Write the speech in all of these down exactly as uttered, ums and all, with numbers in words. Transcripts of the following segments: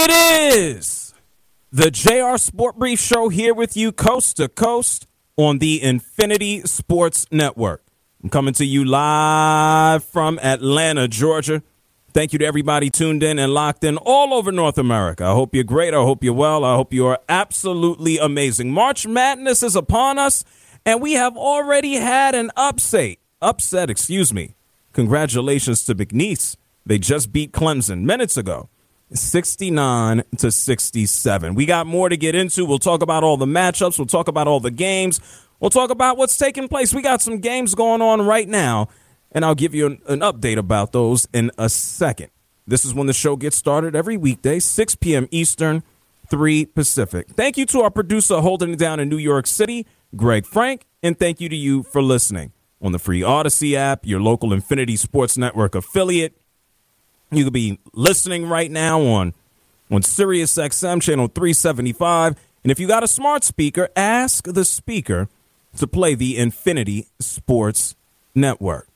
It is the J R Sport Brief Show here with you coast to coast on the Infinity Sports Network. I'm coming to you live from Atlanta, Georgia. Thank you to everybody tuned in and locked in all over North America. I hope you're great. I hope you're well. I hope you are absolutely amazing. March Madness is upon us, and we have already had an upset. Upset, excuse me. Congratulations to McNeese. They just beat Clemson minutes ago, sixty-nine to sixty-seven. We got more to get into. We'll talk about all the matchups. We'll talk about all the games. We'll talk about what's taking place. We got some games going on right now, and I'll give you an, an update about those in a second. This is when the show gets started every weekday, six p.m. Eastern, three Pacific. Thank you to our producer holding it down in New York City, Greg Frank, and thank you to you for listening on the free Odyssey app, your local Infinity Sports Network affiliate. You could be listening right now on, on Sirius X M channel three seventy-five. And if you got a smart speaker, ask the speaker to play the Infinity Sports Network.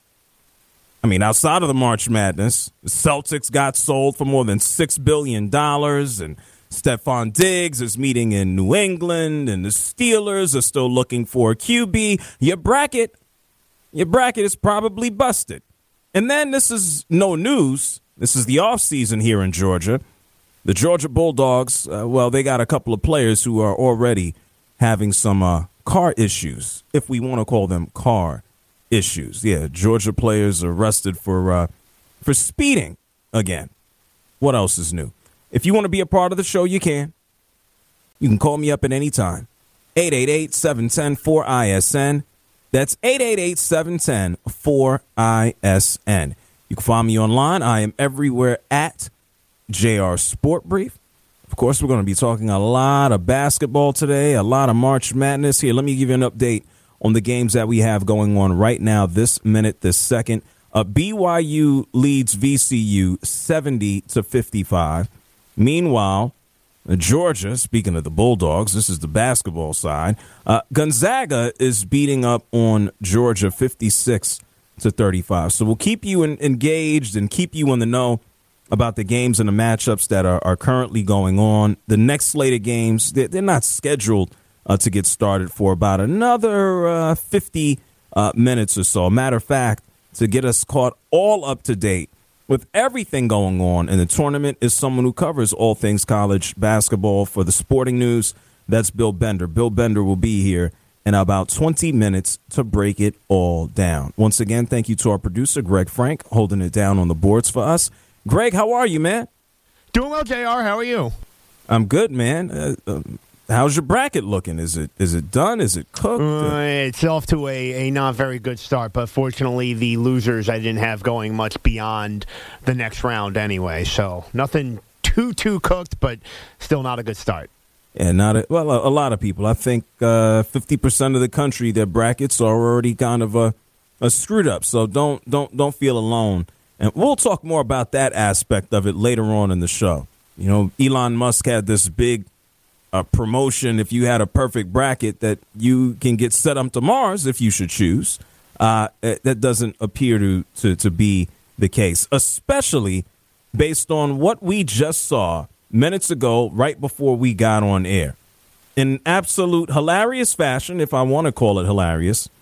I mean, outside of the March Madness, the Celtics got sold for more than six billion dollars, and Stephon Diggs is meeting in New England, and the Steelers are still looking for a Q B. Your bracket, your bracket is probably busted. And then this is no news. This is the offseason here in Georgia. The Georgia Bulldogs, uh, well, they got a couple of players who are already having some uh, car issues, if we want to call them car issues. Yeah, Georgia players arrested for uh, for speeding again. What else is new? If you want to be a part of the show, you can. You can call me up at any time. eight eight eight, seven one zero, four I S N. That's eight eight eight, seven one zero, four I S N. You can find me online. I am everywhere at J R Sport Brief. Of course, we're going to be talking a lot of basketball today, a lot of March Madness. Here, let me give you an update on the games that we have going on right now, this minute, this second. Uh, B Y U leads V C U seventy to fifty-five. Meanwhile, uh, Georgia, speaking of the Bulldogs, this is the basketball side. Uh, Gonzaga is beating up on Georgia fifty-six to thirty-five. So we'll keep you in, engaged and keep you in the know about the games and the matchups that are, are currently going on. The next slate of games, they're, they're not scheduled uh, to get started for about another uh, fifty uh, minutes or so. Matter of fact, to get us caught all up to date with everything going on in the tournament is someone who covers all things college basketball for the Sporting News. That's Bill Bender. Bill Bender will be here in about twenty minutes to break it all down. Once again, thank you to our producer, Greg Frank, holding it down on the boards for us. Greg, how are you, man? Doing well, J R. How are you? I'm good, man. Uh, um, how's your bracket looking? Is it is it done? Is it cooked? Uh, it's off to a, a not very good start, but fortunately the losers I didn't have going much beyond the next round anyway, so nothing too, too cooked, but still not a good start. Yeah, not a, well, a, a lot of people. I think uh, fifty percent of the country, their brackets are already kind of uh, uh, screwed up, so don't don't don't feel alone. And we'll talk more about that aspect of it later on in the show. You know, Elon Musk had this big uh, promotion. If you had a perfect bracket that you can get set up to Mars if you should choose. Uh, that doesn't appear to, to, to be the case, especially based on what we just saw minutes ago right before we got on air. In absolute hilarious fashion, if I want to call it hilarious,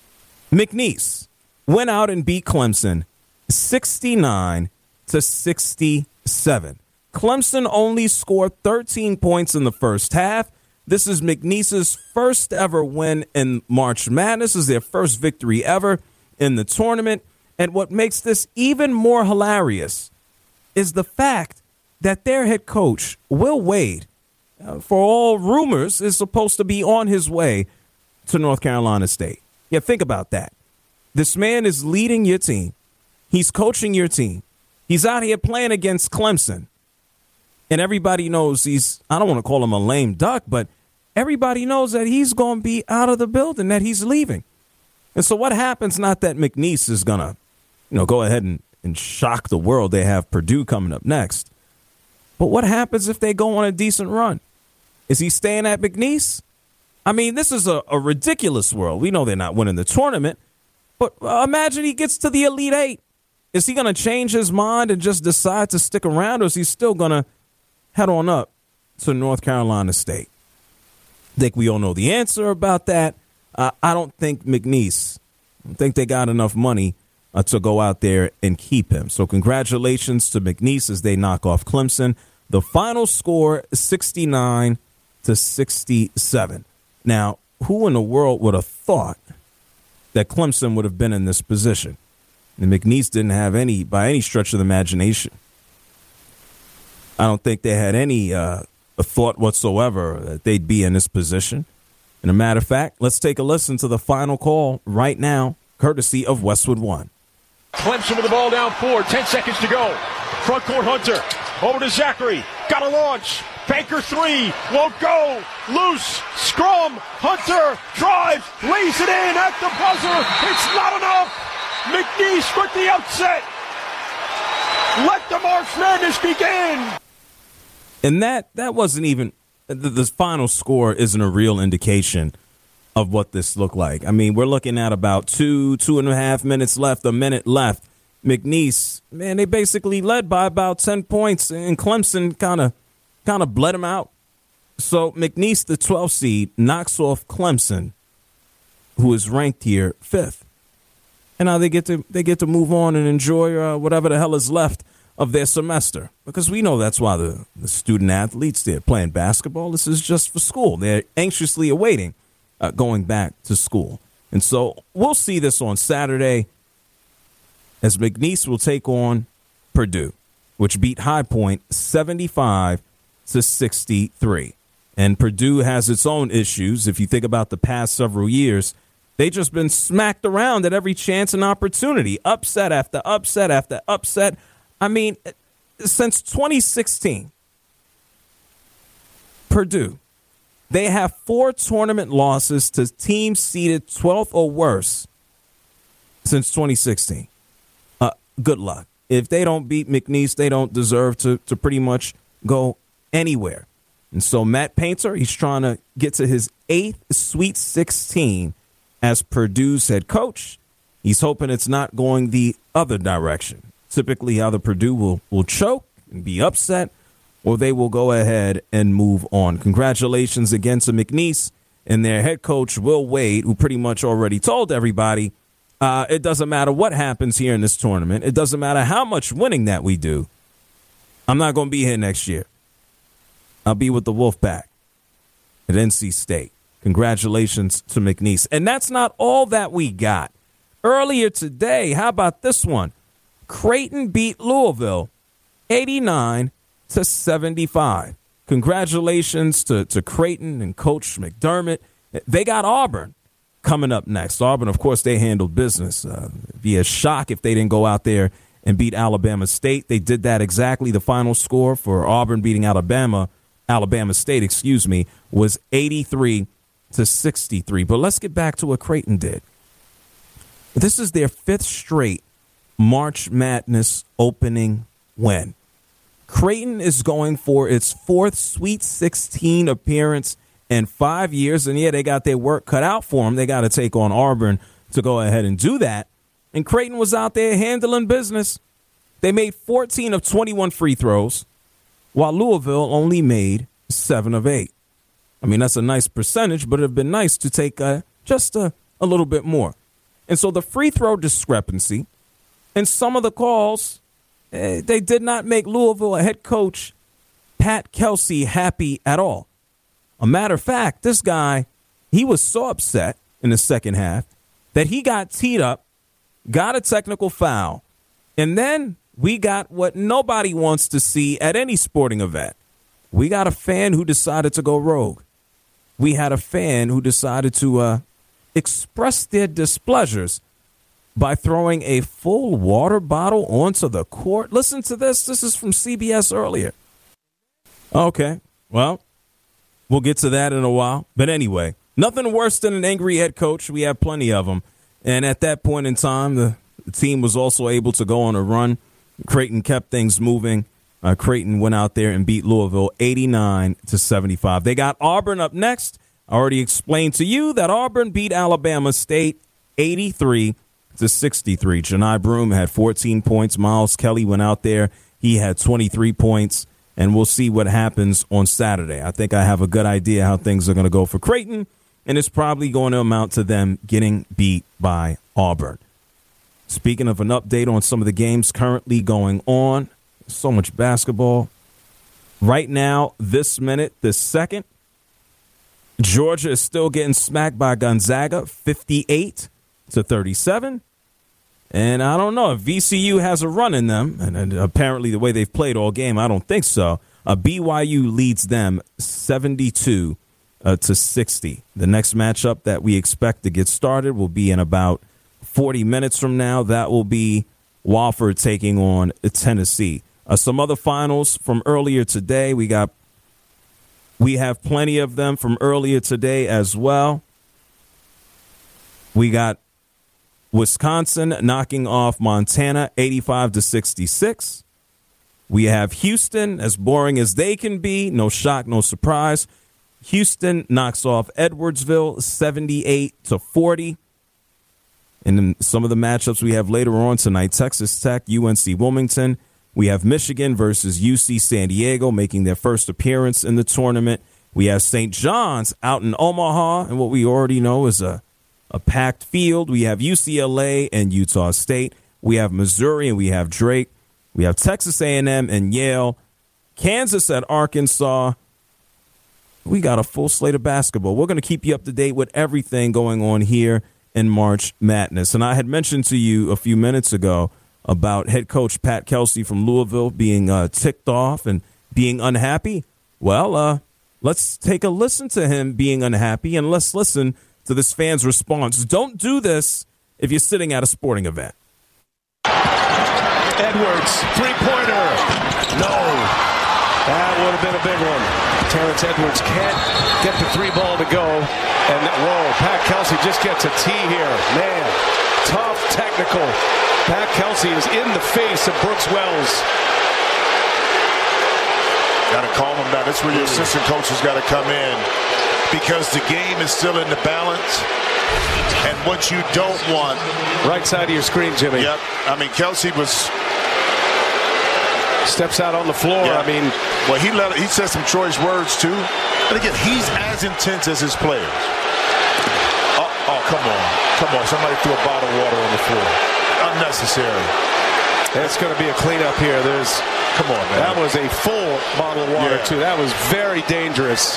McNeese went out and beat Clemson sixty-nine to sixty-seven. Clemson only scored thirteen points in the first half. This is McNeese's first ever win in March Madness. This is their first victory ever in the tournament. And what makes this even more hilarious is the fact that their head coach, Will Wade, uh, for all rumors, is supposed to be on his way to North Carolina State. Yeah, think about that. This man is leading your team. He's coaching your team. He's out here playing against Clemson. And everybody knows he's, I don't want to call him a lame duck, but everybody knows that he's going to be out of the building, that he's leaving. And so what happens, not that McNeese is going to, you know, go ahead and, and shock the world. They have Purdue coming up next. But what happens if they go on a decent run? Is he staying at McNeese? I mean, this is a, a ridiculous world. We know they're not winning the tournament. But uh, imagine he gets to the Elite Eight. Is he going to change his mind and just decide to stick around, or is he still going to head on up to North Carolina State. I think we all know the answer about that. Uh, I don't think McNeese, I don't think they got enough money uh, to go out there and keep him. So congratulations to McNeese as they knock off Clemson. The final score, sixty-nine to sixty-seven. Now, who in the world would have thought that Clemson would have been in this position? And McNeese didn't have any, by any stretch of the imagination. I don't think they had any uh, thought whatsoever that they'd be in this position. And a matter of fact, let's take a listen to the final call right now, courtesy of Westwood One. Clemson with the ball down four, ten seconds to go. Front court Hunter, over to Zachary, got a launch. Banker three, won't go, loose, scrum, Hunter, drives, lays it in at the buzzer, it's not enough. McNeese with the upset. Let the March Madness begin. And that, that wasn't even, the, the final score isn't a real indication of what this looked like. I mean, we're looking at about two, two and a half minutes left, a minute left. McNeese, man, they basically led by about ten points, and Clemson kind of kind of bled them out. So McNeese, the twelfth seed, knocks off Clemson, who is ranked here fifth. And now they get to they get to move on and enjoy uh, whatever the hell is left of their semester. Because we know that's why the, the student athletes, they're playing basketball. This is just for school. They're anxiously awaiting uh, going back to school. And so we'll see this on Saturday as McNeese will take on Purdue, which beat High Point seventy-five to sixty-three. And Purdue has its own issues. If you think about the past several years, they just been smacked around at every chance and opportunity. Upset after upset after upset. I mean, since twenty sixteen, Purdue, they have four tournament losses to teams seeded twelfth or worse since twenty sixteen. Uh, good luck. If they don't beat McNeese, they don't deserve to, to pretty much go anywhere. And so Matt Painter, he's trying to get to his eighth Sweet sixteen as Purdue's head coach. He's hoping it's not going the other direction. Typically how the Purdue will, will choke and be upset, or they will go ahead and move on. Congratulations again to McNeese and their head coach, Will Wade, who pretty much already told everybody, uh, it doesn't matter what happens here in this tournament. It doesn't matter how much winning that we do. I'm not going to be here next year. I'll be with the Wolfpack at N C State. Congratulations to McNeese. And that's not all that we got. Earlier today, how about this one? Creighton beat Louisville eighty-nine to seventy-five. Congratulations to, to Creighton and Coach McDermott. They got Auburn coming up next. Auburn, of course, they handled business. Uh, it'd be a shock if they didn't go out there and beat Alabama State. They did that exactly. The final score for Auburn beating Alabama, Alabama State, excuse me, was eighty-three to sixty-three. But let's get back to what Creighton did. This is their fifth straight March Madness opening win. Creighton is going for its fourth Sweet sixteen appearance in five years. And, yeah, they got their work cut out for them. They got to take on Auburn to go ahead and do that. And Creighton was out there handling business. They made fourteen of twenty-one free throws, while Louisville only made seven of eight. I mean, that's a nice percentage, but it would have been nice to take uh, just a, a little bit more. And so the free throw discrepancy and some of the calls, eh, they did not make Louisville head coach Pat Kelsey happy at all. A matter of fact, this guy, he was so upset in the second half that he got teed up, got a technical foul, and then we got what nobody wants to see at any sporting event. We got a fan who decided to go rogue. We had a fan who decided to uh, express their displeasures by throwing a full water bottle onto the court. Listen to this. This is from C B S earlier. Okay, well, we'll get to that in a while. But anyway, nothing worse than an angry head coach. We have plenty of them. And at that point in time, the, the team was also able to go on a run. Creighton kept things moving. Uh, Creighton went out there and beat Louisville eighty-nine to seventy-five. They got Auburn up next. I already explained to you that Auburn beat Alabama State eighty-three to sixty-three. Janai Broome had fourteen points. Miles Kelly went out there. He had twenty-three points. and we'll see what happens on Saturday. I think I have a good idea how things are going to go for Creighton, and it's probably going to amount to them getting beat by Auburn. Speaking of an update on some of the games currently going on, so much basketball. Right now, this minute, this second, Georgia is still getting smacked by Gonzaga, fifty-eight to thirty-seven. And I don't know if V C U has a run in them, and, and apparently the way they've played all game, I don't think so. Uh, B Y U leads them seventy-two uh, to sixty. The next matchup that we expect to get started will be in about forty minutes from now. That will be Wofford taking on Tennessee. Uh, some other finals from earlier today. We got, we have plenty of them from earlier today as well. We got Wisconsin knocking off Montana eighty-five to sixty-six. We have Houston, as boring as they can be, no shock, no surprise. Houston knocks off Edwardsville seventy-eight to forty. And then some of the matchups we have later on tonight, Texas Tech, U N C Wilmington. We have Michigan versus U C San Diego making their first appearance in the tournament. We have Saint John's out in Omaha, and what we already know is a, a packed field. We have U C L A and Utah State. We have Missouri and we have Drake. We have Texas A and M and Yale. Kansas at Arkansas. We got a full slate of basketball. We're going to keep you up to date with everything going on here in March Madness. And I had mentioned to you a few minutes ago about head coach Pat Kelsey from Louisville being uh, ticked off and being unhappy. Well, uh, let's take a listen to him being unhappy, and let's listen to this fan's response. Don't do this if you're sitting at a sporting event. Edwards, three-pointer. No. That would have been a big one. Terrence Edwards can't get the three ball to go. And, whoa, Pat Kelsey just gets a tee here. Man, tough technical. Pat Kelsey is in the face of Brooks Wells. Got to calm him down. That's where your assistant coach has got to come in, because the game is still in the balance. And what you don't want. Right side of your screen, Jimmy. Yep. I mean, Kelsey was. Steps out on the floor. Yeah. I mean, well, he let he said some choice words too. And again, he's as intense as his players. Oh, oh, come on, come on! Somebody threw a bottle of water on the floor. Unnecessary. It's going to be a cleanup here. There's, come on, man. That was a full bottle of water yeah. too. That was very dangerous,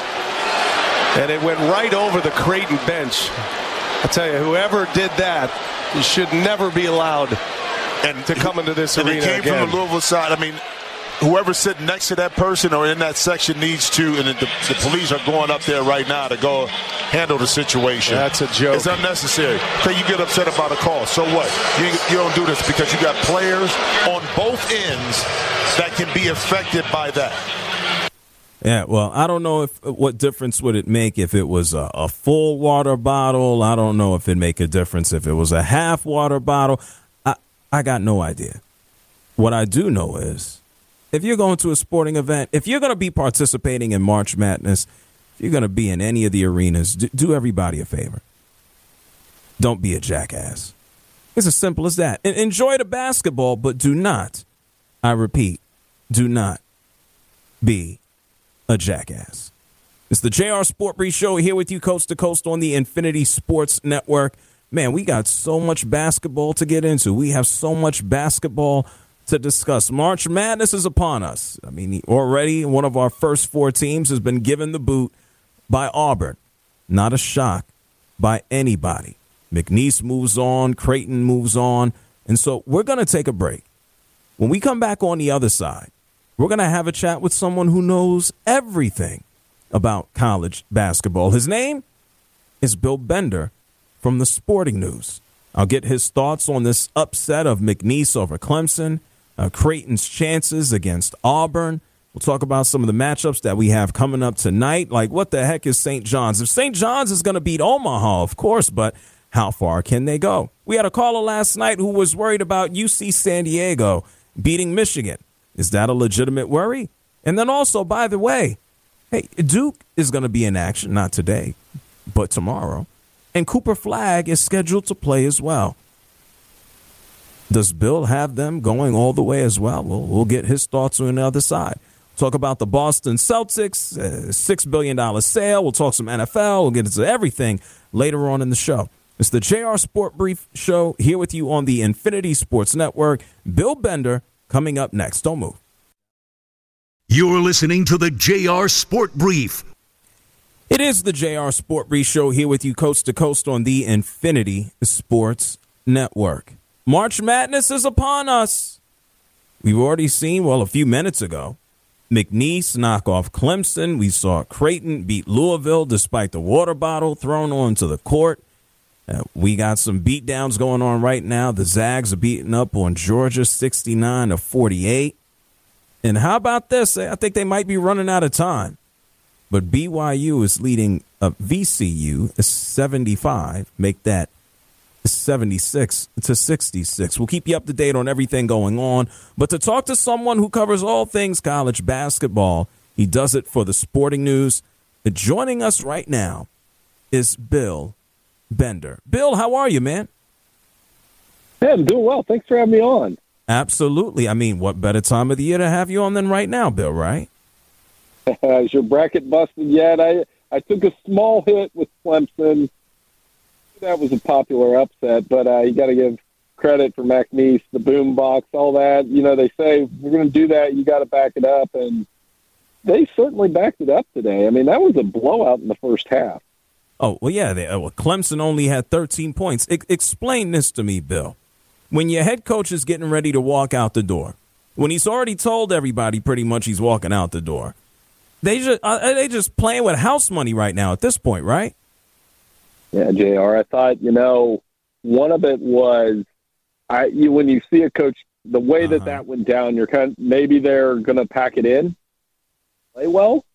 and it went right over the Creighton bench. I tell you, whoever did that should never be allowed and to come into this and arena it came again. From the Louisville side. I mean, whoever's sitting next to that person or in that section needs to, and the, the police are going up there right now to go handle the situation. That's a joke. It's unnecessary. Okay, you get upset about a call. So what? You, you don't do this because you got players on both ends that can be affected by that. Yeah, well, I don't know if what difference would it make if it was a, a full water bottle. I don't know if it'd make a difference if it was a half water bottle. I, I got no idea. What I do know is if you're going to a sporting event, if you're going to be participating in March Madness, if you're going to be in any of the arenas, do, do everybody a favor. Don't be a jackass. It's as simple as that. And enjoy the basketball, but do not, I repeat, do not be a jackass. It's the J R Sport Brief Show here with you coast to coast on the Infinity Sports Network. Man, we got so much basketball to get into. We have so much basketball to discuss. March Madness is upon us. I mean, already one of our first four teams has been given the boot by Auburn. Not a shock by anybody. McNeese moves on. Creighton moves on. And so we're going to take a break. When we come back on the other side, we're going to have a chat with someone who knows everything about college basketball. His name is Bill Bender from the Sporting News. I'll get his thoughts on this upset of McNeese over Clemson, uh, Creighton's chances against Auburn. We'll talk about some of the matchups that we have coming up tonight. Like, what the heck is Saint John's? If Saint John's is going to beat Omaha, of course, but how far can they go? We had a caller last night who was worried about U C San Diego beating Michigan. Is that a legitimate worry? And then also, by the way, hey, Duke is going to be in action, not today, but tomorrow. And Cooper Flagg is scheduled to play as well. Does Bill have them going all the way as well? We'll, we'll get his thoughts on the other side. Talk about the Boston Celtics, uh, six billion dollars sale. We'll talk some N F L. We'll get into everything later on in the show. It's the J R Sport Brief Show here with you on the Infinity Sports Network. Bill Bender coming up next. Don't move. You're listening to the J R Sport Brief. It is the J R Sport Brief Show here with you coast to coast on the Infinity Sports Network. March Madness is upon us. We've already seen, well, a few minutes ago, McNeese knock off Clemson. We saw Creighton beat Louisville despite the water bottle thrown onto the court. Uh, we got some beatdowns going on right now. The Zags are beating up on Georgia sixty-nine to forty-eight. And how about this? I think they might be running out of time. But B Y U is leading uh, V C U seventy-five. Make that seventy-six to sixty-six. We'll keep you up to date on everything going on. But to talk to someone who covers all things college basketball, he does it for the Sporting News. Joining us right now is Bill Bender. Bill, how are you, man? Hey, I'm doing well. Thanks for having me on. Absolutely. I mean, what better time of the year to have you on than right now, Bill, right? Is your bracket busted yet? I, I took a small hit with Clemson. That was a popular upset, but uh, you got to give credit for McNeese, the boom box, all that. You know, they say, we're going to do that, you got to back it up, and they certainly backed it up today. I mean, that was a blowout in the first half. Oh, well, yeah, they, uh, well, Clemson only had thirteen points. I, explain this to me, Bill. When your head coach is getting ready to walk out the door, when he's already told everybody pretty much he's walking out the door, they just, uh, they just playing with house money right now at this point, right? Yeah, J R, I thought, you know, one of it was, I you when you see a coach, the way that uh-huh. that went down, you're kind of, maybe they're going to pack it in, play well,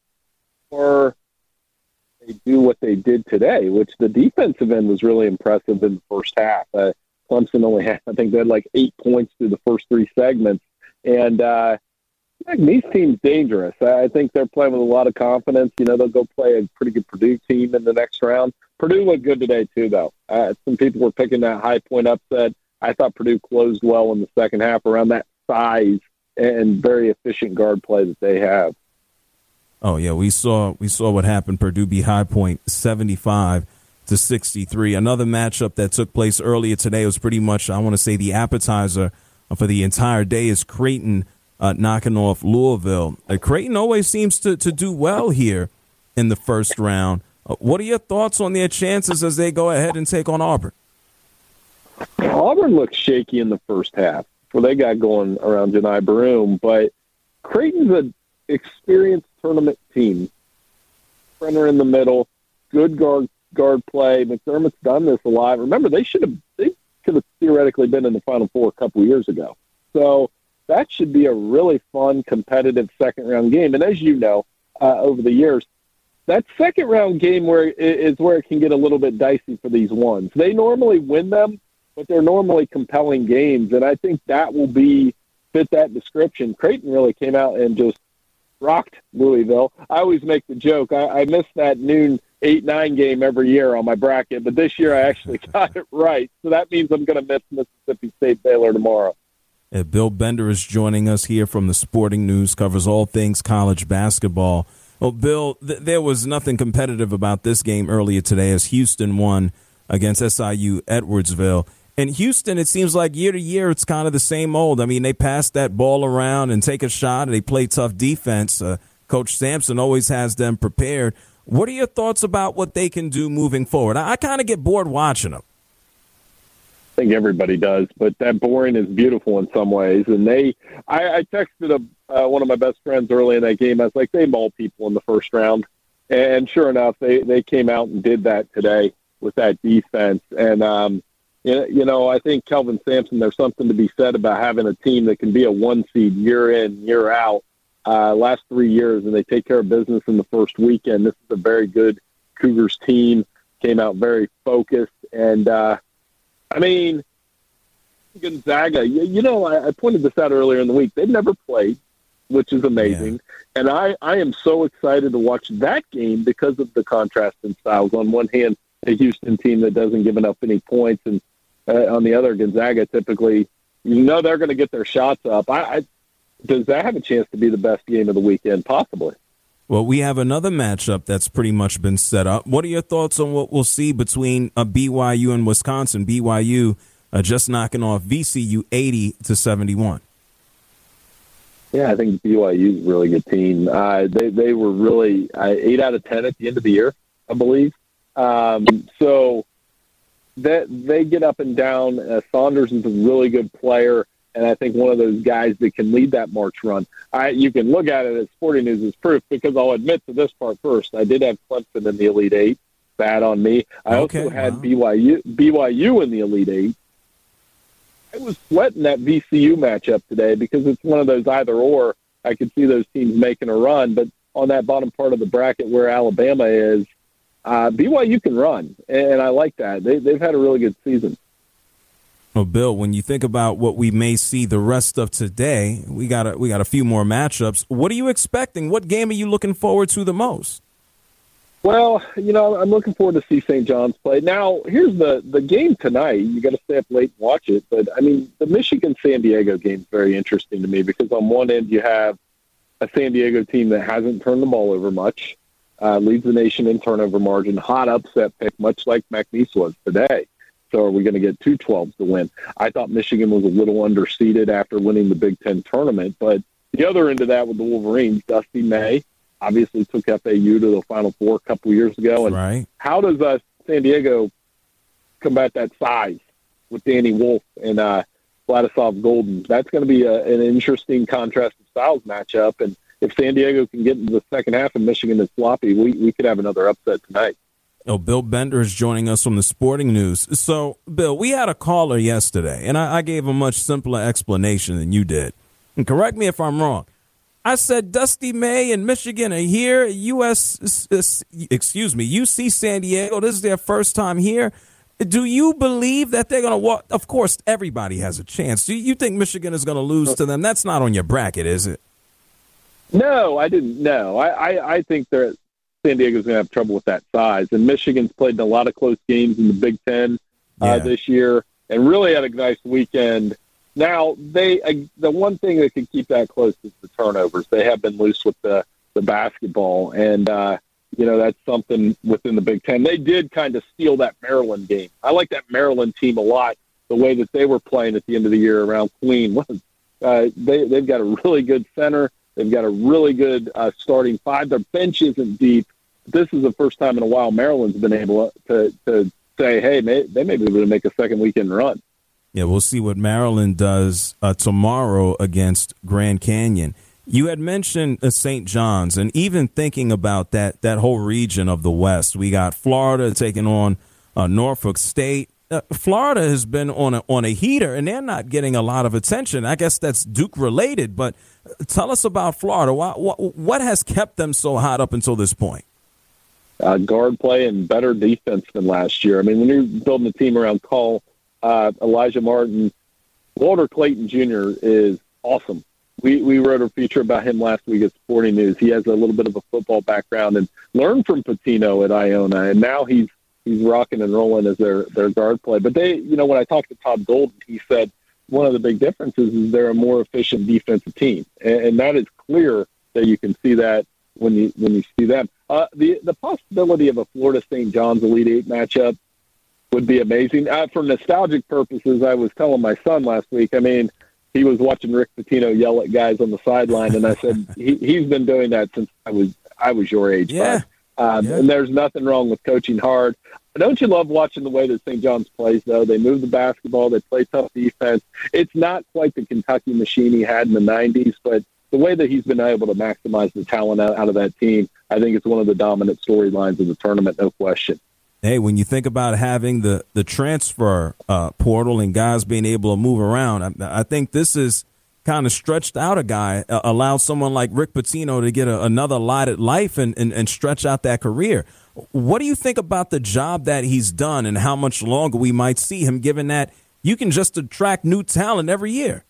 or they do what they did today, which the defensive end was really impressive in the first half. Uh, Clemson only had, I think they had like eight points through the first three segments. And uh, these team's dangerous. I think they're playing with a lot of confidence. You know, they'll go play a pretty good Purdue team in the next round. Purdue looked good today, too, though. Uh, some people were picking that high point upset. I thought Purdue closed well in the second half around that size and very efficient guard play that they have. Oh, yeah, we saw we saw what happened. Purdue beat High Point seventy-five to sixty-three. Another matchup that took place earlier today was pretty much, I want to say, the appetizer for the entire day is Creighton uh, knocking off Louisville. Uh, Creighton always seems to, to do well here in the first round. Uh, what are your thoughts on their chances as they go ahead and take on Auburn? Auburn looked shaky in the first half before they got going around Janai Baroum, but Creighton's an experienced tournament team. Brenner in the middle, good guard guard play. McDermott's done this a lot. Remember, they should have they could have theoretically been in the Final Four a couple years ago. So that should be a really fun, competitive second-round game. And as you know, uh, over the years, that second-round game where is where it can get a little bit dicey for these ones. They normally win them, but they're normally compelling games, and I think that will be fit that description. Creighton really came out and just rocked Louisville. I always make the joke, I, I miss that noon eight nine game every year on my bracket, but this year I actually got it right, so that means I'm going to miss Mississippi State Baylor tomorrow. Yeah, Bill Bender is joining us here from the Sporting News, covers all things college basketball. Well, Bill, th- there was nothing competitive about this game earlier today as Houston won against S I U Edwardsville. And Houston, it seems like year to year, it's kind of the same old. I mean, they pass that ball around and take a shot, and they play tough defense. Uh, Coach Sampson always has them prepared. What are your thoughts about what they can do moving forward? I, I kind of get bored watching them. I think everybody does, but that boring is beautiful in some ways. And they, I, I texted a, uh, one of my best friends early in that game. I was like, they maul people in the first round. And sure enough, they, they came out and did that today with that defense. And, um, you know, I think Kelvin Sampson, there's something to be said about having a team that can be a one seed year in, year out, uh, last three years, and they take care of business in the first weekend. This is a very good Cougars team, came out very focused. And, uh, I mean, Gonzaga, you, you know, I, I pointed this out earlier in the week. They've never played, which is amazing. Yeah. And I, I am so excited to watch that game because of the contrast in styles. On one hand, a Houston team that doesn't give enough any points, and uh, on the other, Gonzaga typically, you know, they're going to get their shots up. I, I does that have a chance to be the best game of the weekend? Possibly. Well, we have another matchup that's pretty much been set up. What are your thoughts on what we'll see between uh, B Y U and Wisconsin? B Y U uh, just knocking off V C U eighty to seventy-one. Yeah, I think B Y U is a really good team. Uh, they they were really uh, eight out of ten at the end of the year, I believe. Um, so that they get up and down. Uh, Saunders is a really good player, and I think one of those guys that can lead that March run. I, you can look at it as Sporting News as proof, because I'll admit to this part first. I did have Clemson in the Elite Eight. Bad on me. I okay, also had wow. B Y U B Y U in the Elite Eight. I was sweating that V C U matchup today because it's one of those either or. I could see those teams making a run, but on that bottom part of the bracket where Alabama is, uh, B Y U can run, and I like that. They, they've had a really good season. Well, Bill, when you think about what we may see the rest of today, we got a, we got a few more matchups. What are you expecting? What game are you looking forward to the most? Well, you know, I'm looking forward to see Saint John's play. Now, here's the, the game tonight. You got to stay up late and watch it. But, I mean, the Michigan-San Diego game is very interesting to me because on one end you have a San Diego team that hasn't turned the ball over much, uh, leads the nation in turnover margin, hot upset pick, much like McNeese was today. So are we going to get two twelves to win? I thought Michigan was a little underseeded after winning the Big Ten tournament. But the other end of that with the Wolverines, Dusty May, obviously took F A U to the Final Four a couple years ago. And right. how does uh, San Diego combat that size with Danny Wolf and uh, Vladislav Golden? That's going to be a, an interesting contrast of styles matchup. And if San Diego can get into the second half and Michigan is sloppy, we, we could have another upset tonight. Oh, Bill Bender is joining us from the Sporting News. So, Bill, we had a caller yesterday, and I, I gave a much simpler explanation than you did. And correct me if I'm wrong. I said Dusty May and Michigan are here. U S, excuse me, U C San Diego. This is their first time here. Do you believe that they're going to walk? Of course, everybody has a chance. Do you think Michigan is going to lose to them? That's not on your bracket, is it? No, I didn't. No, I, I, I think they're, San Diego's going to have trouble with that size. And Michigan's played in a lot of close games in the Big Ten uh, yeah. this year and really had a nice weekend. Now, they uh, the one thing that could keep that close is the turnovers. They have been loose with the, the basketball, and, uh, you know, that's something within the Big Ten. They did kind of steal that Maryland game. I like that Maryland team a lot, the way that they were playing at the end of the year around Queen. Uh, they, they've got a really good center. They've got a really good uh, starting five. Their bench isn't deep. This is the first time in a while Maryland's been able to, to say, hey, may, they may be able to make a second weekend run. Yeah, we'll see what Maryland does uh, tomorrow against Grand Canyon. You had mentioned uh, Saint John's, and even thinking about that that whole region of the West, we got Florida taking on uh, Norfolk State. Uh, Florida has been on a, on a heater, and they're not getting a lot of attention. I guess that's Duke related, but tell us about Florida. What, what, what has kept them so hot up until this point? Uh, guard play and better defense than last year. I mean, when you're building a team around Call, uh, Elijah Martin, Walter Clayton Junior is awesome. We we wrote a feature about him last week at Sporting News. He has a little bit of a football background and learned from Patino at Iona, and now he's he's rocking and rolling as their, their guard play. But they, you know, when I talked to Todd Golden, he said one of the big differences is they're a more efficient defensive team, and, and that is clear that you can see that when you when you see them. Uh, the the possibility of a Florida Saint John's Elite Eight matchup would be amazing. Uh, for nostalgic purposes, I was telling my son last week, I mean, he was watching Rick Pitino yell at guys on the sideline, and I said, he, he's been doing that since I was I was your age. Yeah. Um, yeah. And there's nothing wrong with coaching hard. Don't you love watching the way that Saint John's plays, though? They move the basketball. They play tough defense. It's not quite the Kentucky machine he had in the nineties, but the way that he's been able to maximize the talent out, out of that team, I think it's one of the dominant storylines of the tournament, no question. Hey, when you think about having the, the transfer uh, portal and guys being able to move around, I, I think this is kind of stretched out a guy, uh, allows someone like Rick Pitino to get a, another lot at life and, and, and stretch out that career. What do you think about the job that he's done and how much longer we might see him, given that you can just attract new talent every year?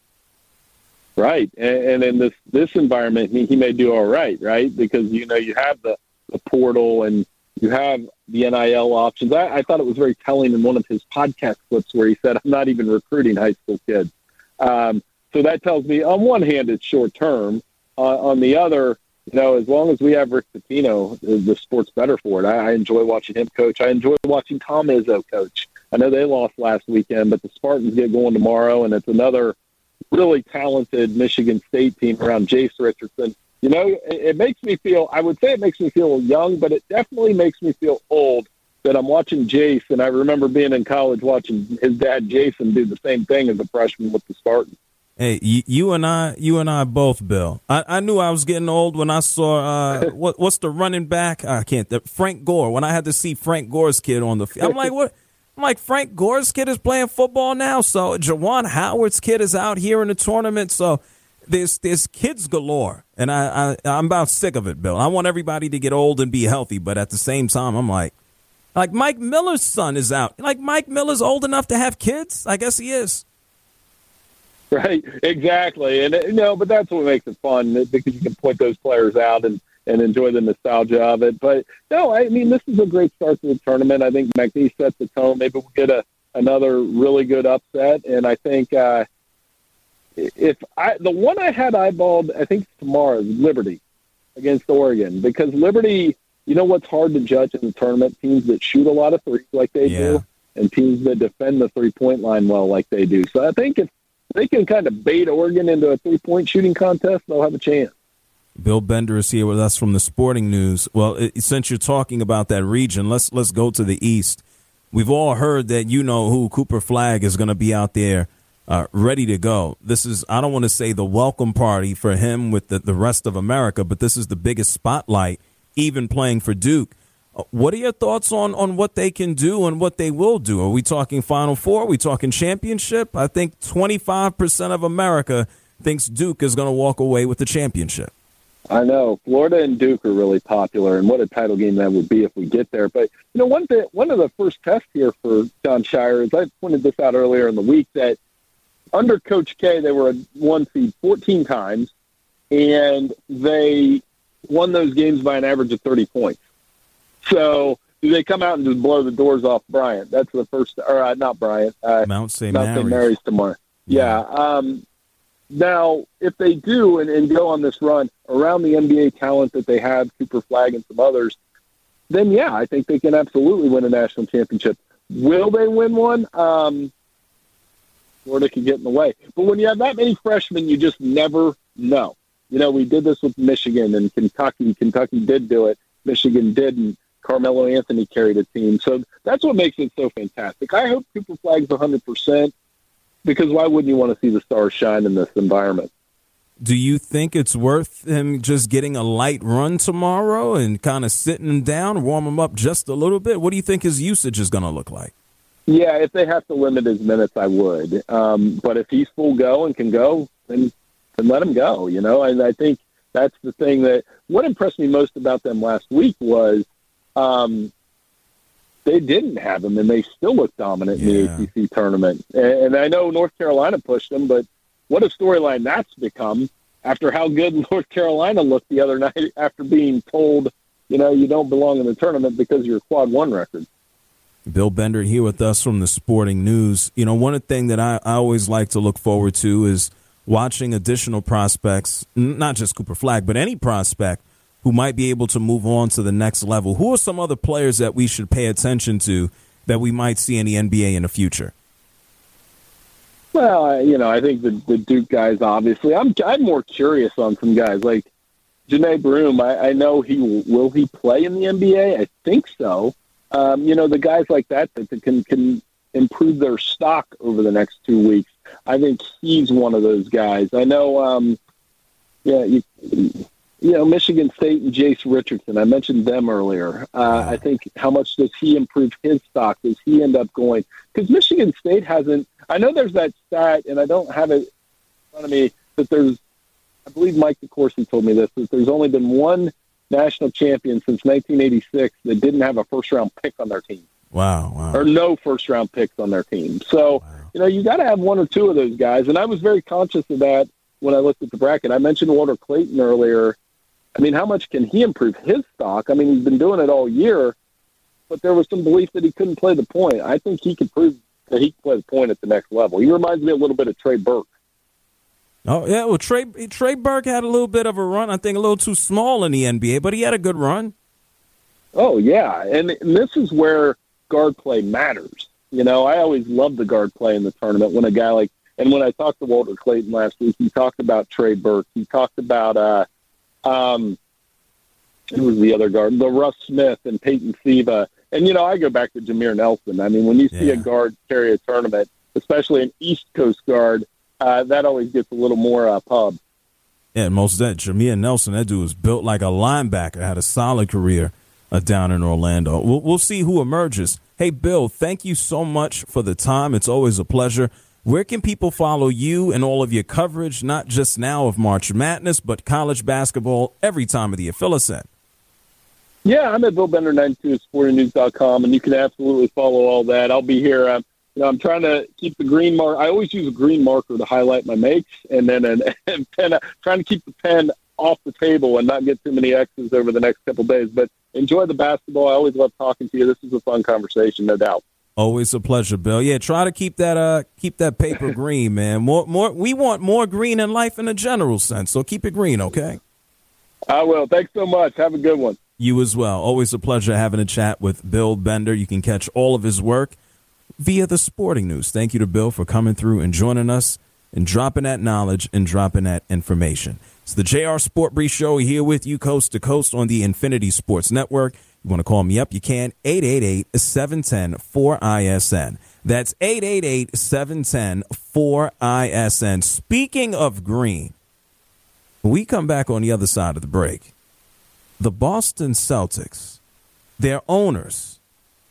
Right. And, and in this, this environment, he, he may do all right, right? Because, you know, you have the, the portal and you have the N I L options. I, I thought it was very telling in one of his podcast clips where he said, I'm not even recruiting high school kids. Um, So that tells me, on one hand, it's short term. Uh, on the other, you know, as long as we have Rick Pitino, the sport's better for it. I, I enjoy watching him coach. I enjoy watching Tom Izzo coach. I know they lost last weekend, but the Spartans get going tomorrow, and it's another really talented Michigan State team around Jace Richardson. You know, it, it makes me feel, I would say it makes me feel young, but it definitely makes me feel old that I'm watching Jace, and I remember being in college watching his dad, Jason, do the same thing as a freshman with the Spartans. Hey, you, you and I, you and I both, Bill. I, I knew I was getting old when I saw uh, what what's the running back? I can't. Frank Gore. When I had to see Frank Gore's kid on the field, I'm like, what? I'm like, Frank Gore's kid is playing football now. So Juwan Howard's kid is out here in the tournament. So there's there's kids galore, and I, I I'm about sick of it, Bill. I want everybody to get old and be healthy, but at the same time, I'm like, like Mike Miller's son is out. Like Mike Miller's old enough to have kids. I guess he is. Right, exactly. And, you know, but that's what makes it fun, because you can point those players out and, and enjoy the nostalgia of it. But, no, I mean, this is a great start to the tournament. I think McNeese sets the tone. Maybe we'll get a, another really good upset. And I think uh, if I the one I had eyeballed, I think tomorrow, is Liberty against Oregon. Because Liberty, you know what's hard to judge in the tournament? Teams that shoot a lot of threes like they yeah. do, and teams that defend the three-point line well like they do. So I think if they can kind of bait Oregon into a three-point shooting contest, they'll have a chance. Bill Bender is here with us from the Sporting News. Well, it, since you're talking about that region, let's let's go to the East. We've all heard that you know who Cooper Flagg is going to be out there uh, ready to go. This is, I don't want to say the welcome party for him with the, the rest of America, but this is the biggest spotlight, even playing for Duke. What are your thoughts on, on what they can do and what they will do? Are we talking Final Four? Are we talking championship? I think twenty-five percent of America thinks Duke is going to walk away with the championship. I know. Florida and Duke are really popular, and what a title game that would be if we get there. But, you know, one thing, one of the first tests here for Jon Scheyer is, I pointed this out earlier in the week, that under Coach K, they were a one seed fourteen times, and they won those games by an average of thirty points. So do they come out and just blow the doors off Bryant? That's the first, or uh, not Bryant. Uh, Mount Saint Mount Saint Mary's tomorrow. Yeah. yeah. Um, now, if they do and, and go on this run around the N B A talent that they have, Cooper Flagg and some others, then, yeah, I think they can absolutely win a national championship. Will they win one? Um, Florida could get in the way. But when you have that many freshmen, you just never know. You know, we did this with Michigan and Kentucky. Kentucky did do it. Michigan didn't. Carmelo Anthony carried a team. So that's what makes it so fantastic. I hope Cooper Flagg's one hundred percent, because why wouldn't you want to see the stars shine in this environment? Do you think it's worth him just getting a light run tomorrow and kind of sitting him down, warm him up just a little bit? What do you think his usage is going to look like? Yeah, if they have to limit his minutes, I would. Um, but if he's full go and can go, then, then let him go, you know? And I think that's the thing that what impressed me most about them last week was um, they didn't have him, and they still looked dominant in yeah. the A C C tournament. And, and I know North Carolina pushed them, but what a storyline that's become after how good North Carolina looked the other night after being told, you know, you don't belong in the tournament because of your quad one record. Bill Bender here with us from the Sporting News. You know, one thing that I, I always like to look forward to is watching additional prospects, not just Cooper Flagg, but any prospect who might be able to move on to the next level. Who are some other players that we should pay attention to that we might see in the N B A in the future? Well, I, you know, I think the, the Duke guys, obviously. I'm I'm more curious on some guys like Janae Broom. I, I know he will he play in the N B A? I think so. Um, you know, the guys like that that can can improve their stock over the next two weeks. I think he's one of those guys. I know, um, yeah, you, you know, Michigan State and Jace Richardson. I mentioned them earlier. Uh, I think how much does he improve his stock? Does he end up going? Because Michigan State hasn't. I know there's that stat, and I don't have it in front of me, that there's, I believe Mike DeCourcy told me this, that there's only been one national champion since nineteen eighty-six that didn't have a first-round pick on their team. Wow, wow. Or no first-round picks on their team. So, wow. you know, you got to have one or two of those guys, and I was very conscious of that when I looked at the bracket. I mentioned Walter Clayton earlier. I mean, how much can he improve his stock? I mean, he's been doing it all year, but there was some belief that he couldn't play the point. I think he could prove that he can play the point at the next level. He reminds me a little bit of Trey Burke. Oh, yeah, well, Trey, Trey Burke had a little bit of a run. I think a little too small in the N B A, but he had a good run. Oh, yeah, and, and this is where guard play matters. You know, I always love the guard play in the tournament when a guy like, and when I talked to Walter Clayton last week, he talked about Trey Burke. He talked about, uh, um, who was the other guard? The Russ Smith and Peyton Siva. And, you know, I go back to Jameer Nelson. I mean, when you see yeah. a guard carry a tournament, especially an East Coast guard, uh, that always gets a little more uh, pub. Yeah, most of that. Jameer Nelson, that dude was built like a linebacker, had a solid career uh, down in Orlando. We'll, we'll see who emerges. Hey, Bill, thank you so much for the time. It's always a pleasure. Where can people follow you and all of your coverage, not just now of March Madness, but college basketball every time of the year? Fill us in. Yeah, I'm at Bill Bender ninety-two at sporting news dot com, and you can absolutely follow all that. I'll be here. Um, you know, I'm trying to keep the green mark. I always use a green marker to highlight my makes, and then an, and pen, uh, trying to keep the pen off the table and not get too many X's over the next couple days. But enjoy the basketball. I always love talking to you. This is a fun conversation, no doubt. Always a pleasure, Bill. Yeah, try to keep that uh keep that paper green, man. More more we want more green in life in a general sense. So keep it green, okay? I will. Thanks so much. Have a good one. You as well. Always a pleasure having a chat with Bill Bender. You can catch all of his work via the Sporting News. Thank you to Bill for coming through and joining us and dropping that knowledge and dropping that information. It's the J R Sport Brief Show here with you coast to coast on the Infinity Sports Network. You want to call me up? You can. eight eight eight, seven one zero, four I S N. That's eight eight eight, seven one zero, four I S N. Speaking of green, when we come back on the other side of the break, the Boston Celtics, their owners,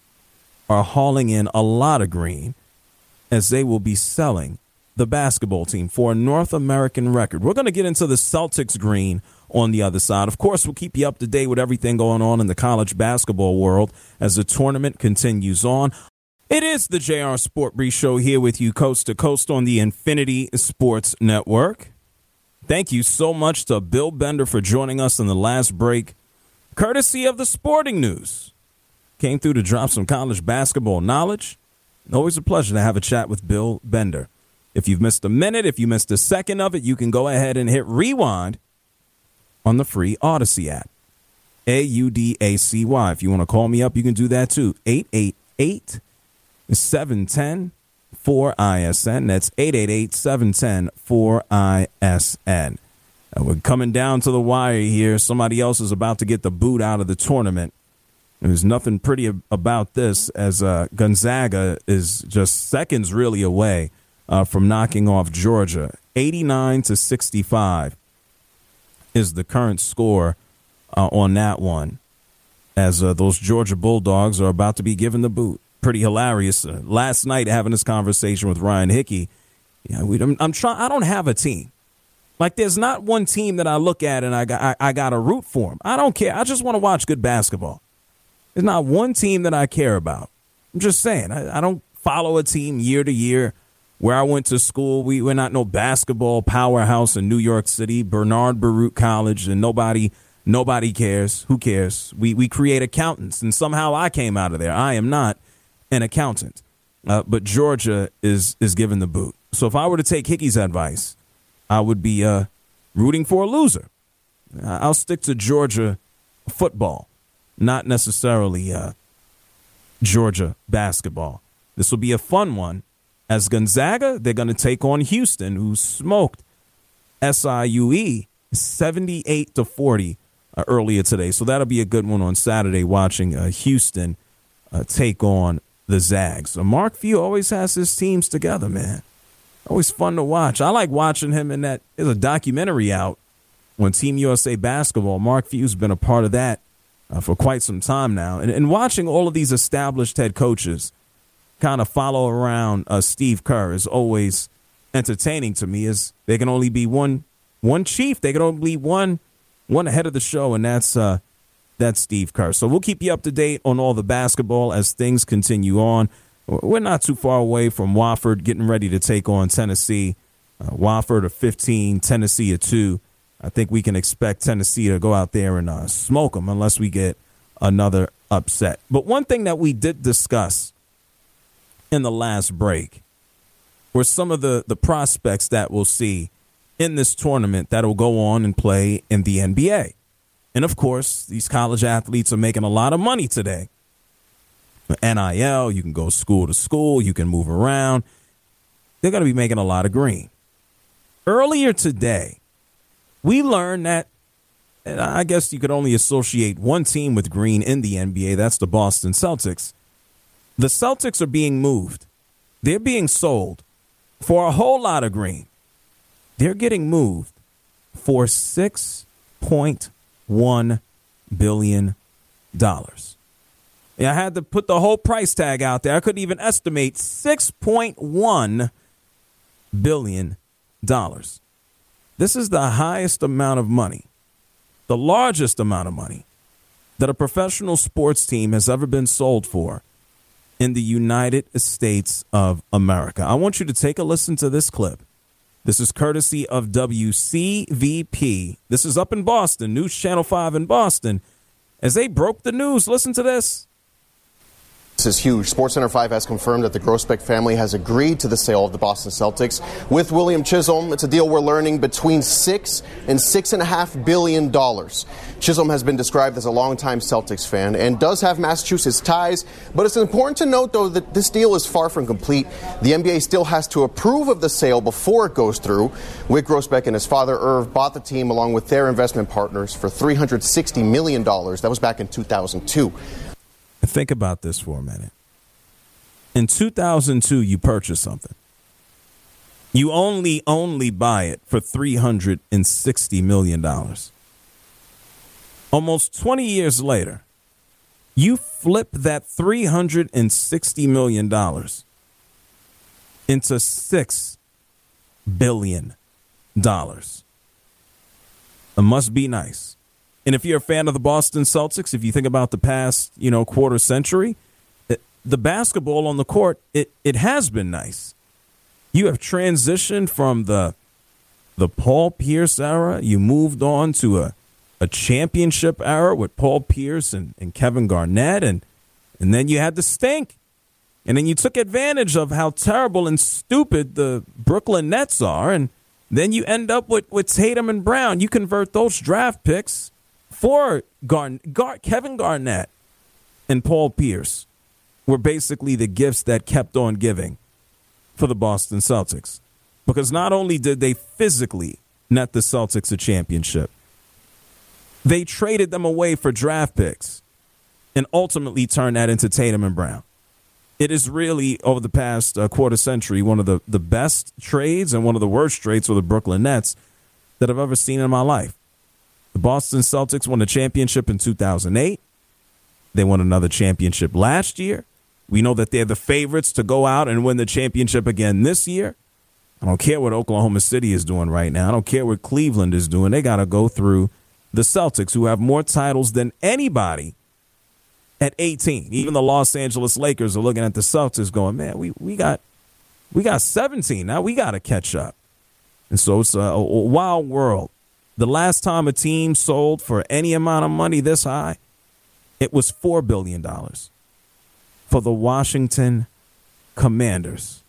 are hauling in a lot of green as they will be selling the basketball team for a North American record. We're going to get into the Celtics green on the other side. Of course, we'll keep you up to date with everything going on in the college basketball world as the tournament continues on. It is the J R Sport Brief Show here with you coast to coast on the Infinity Sports Network. Thank you so much to Bill Bender for joining us in the last break, courtesy of the Sporting News. Came through to drop some college basketball knowledge. Always a pleasure to have a chat with Bill Bender. If you've missed a minute, if you missed a second of it, you can go ahead and hit rewind on the free Odyssey app. A U D A C Y. If you want to call me up, you can do that too. eight eight eight, seven one zero, four I S N. That's eight eight eight, seven one zero, four I S N. Now we're coming down to the wire here. Somebody else is about to get the boot out of the tournament. There's nothing pretty about this, as uh, Gonzaga is just seconds really away uh, from knocking off Georgia. eighty-nine to sixty-five is the current score uh, on that one, as uh, those Georgia Bulldogs are about to be given the boot. Pretty hilarious. Uh, last night, having this conversation with Ryan Hickey, yeah, we, I'm, I'm trying. I don't have a team. Like, there's not one team that I look at and I got I, I got to root for them. I don't care. I just want to watch good basketball. There's not one team that I care about. I'm just saying. I, I don't follow a team year to year. Where I went to school, we were not no basketball powerhouse in New York City, Bernard Baruch College, and nobody nobody cares. Who cares? We we create accountants, and somehow I came out of there. I am not an accountant, uh, but Georgia is is given the boot. So if I were to take Hickey's advice, I would be uh, rooting for a loser. I'll stick to Georgia football, not necessarily uh, Georgia basketball. This will be a fun one. As Gonzaga, they're going to take on Houston, who smoked S I U E seventy-eight to forty uh, earlier today. So that'll be a good one on Saturday, watching uh, Houston uh, take on the Zags. So Mark Few always has his teams together, man. Always fun to watch. I like watching him in that. There's a documentary out on Team U S A Basketball. Mark Few's been a part of that uh, for quite some time now. And, and watching all of these established head coaches kind of follow around uh, Steve Kerr is always entertaining to me, as there can only be one one chief. There can only be one one ahead of the show, and that's uh, that's Steve Kerr. So we'll keep you up to date on all the basketball as things continue on. We're not too far away from Wofford getting ready to take on Tennessee. Uh, Wofford a fifteen, Tennessee a two. I think we can expect Tennessee to go out there and uh, smoke them unless we get another upset. But one thing that we did discuss in the last break were some of the, the prospects that we'll see in this tournament that will go on and play in the N B A. And, of course, these college athletes are making a lot of money today. N I L, you can go school to school, you can move around. They're going to be making a lot of green. Earlier today, we learned that, and I guess you could only associate one team with green in the N B A. That's the Boston Celtics. The Celtics are being moved. They're being sold for a whole lot of green. They're getting moved for six point one billion dollars. Yeah, I had to put the whole price tag out there. I couldn't even estimate six point one billion dollars. This is the highest amount of money, the largest amount of money that a professional sports team has ever been sold for in the United States of America. I want you to take a listen to this clip. This is courtesy of W C V P. This is up in Boston, News Channel five in Boston. As they broke the news, listen to this. This is huge. SportsCenter five has confirmed that the Groesbeck family has agreed to the sale of the Boston Celtics with William Chisholm. It's a deal we're learning between six and six and a half billion dollars. Chisholm has been described as a longtime Celtics fan and does have Massachusetts ties. But it's important to note, though, that this deal is far from complete. The N B A still has to approve of the sale before it goes through. Wick Groesbeck and his father, Irv, bought the team along with their investment partners for three hundred sixty million dollars. That was back in two thousand two. Think about this for a minute. In two thousand two, you purchase something. You only, only buy it for three hundred sixty million dollars. Almost twenty years later, you flip that three hundred sixty million dollars into six billion dollars. It must be nice. And if you're a fan of the Boston Celtics, if you think about the past, you know, quarter century, it, the basketball on the court, it, it has been nice. You have transitioned from the the Paul Pierce era. You moved on to a, a championship era with Paul Pierce and, and Kevin Garnett. And, and then you had the stink. And then you took advantage of how terrible and stupid the Brooklyn Nets are. And then you end up with, with Tatum and Brown. You convert those draft picks for Gar- Gar- Kevin Garnett and Paul Pierce were basically the gifts that kept on giving for the Boston Celtics. Because not only did they physically net the Celtics a championship, they traded them away for draft picks and ultimately turned that into Tatum and Brown. It is really, over the past uh, quarter century, one of the, the best trades and one of the worst trades for the Brooklyn Nets that I've ever seen in my life. The Boston Celtics won the championship in two thousand eight. They won another championship last year. We know that they're the favorites to go out and win the championship again this year. I don't care what Oklahoma City is doing right now. I don't care what Cleveland is doing. They got to go through the Celtics, who have more titles than anybody at eighteen. Even the Los Angeles Lakers are looking at the Celtics going, man, we, we got we got seventeen. Now we got to catch up. And so it's a, a wild world. The last time a team sold for any amount of money this high, it was four billion dollars for the Washington Commanders.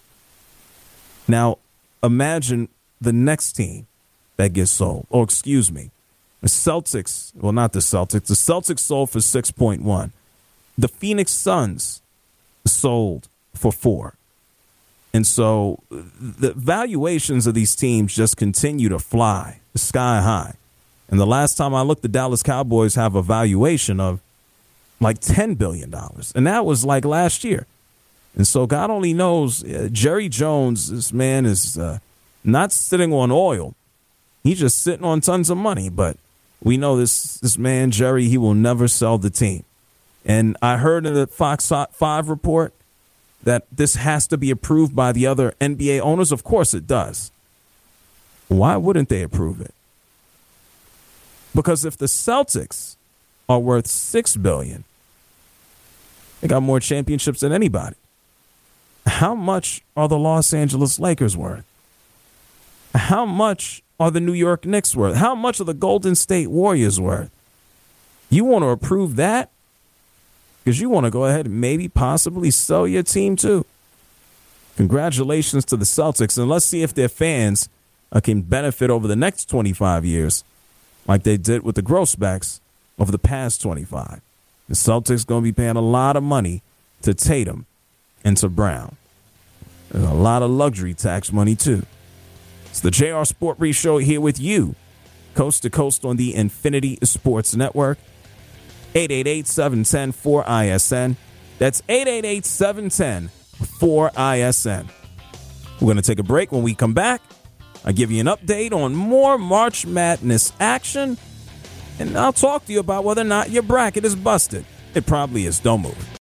Now, imagine the next team that gets sold. Or, excuse me, the Celtics, well, not the Celtics. The Celtics sold for six point one. The Phoenix Suns sold for four. And so the valuations of these teams just continue to fly sky high. And the last time I looked, the Dallas Cowboys have a valuation of like ten billion dollars. And that was like last year. And so God only knows, uh, Jerry Jones, this man is uh, not sitting on oil. He's just sitting on tons of money. But we know this, this man, Jerry, he will never sell the team. And I heard in the Fox five report that this has to be approved by the other N B A owners. Of course it does. Why wouldn't they approve it? Because if the Celtics are worth six billion dollars, they got more championships than anybody. How much are the Los Angeles Lakers worth? How much are the New York Knicks worth? How much are the Golden State Warriors worth? You want to approve that? Because you want to go ahead and maybe possibly sell your team too. Congratulations to the Celtics. And let's see if their fans uh, can benefit over the next twenty-five years like they did with the Grossbacks over the past twenty-five. The Celtics going to be paying a lot of money to Tatum and to Brown. There's a lot of luxury tax money, too. It's the J R Sport Brief Show here with you, coast to coast on the Infinity Sports Network. eight eight eight, seven one zero, four I S N. That's eight eight eight, seven one zero, four I S N. We're going to take a break. When we come back, I'll give you an update on more March Madness action, and I'll talk to you about whether or not your bracket is busted. It probably is. Don't move.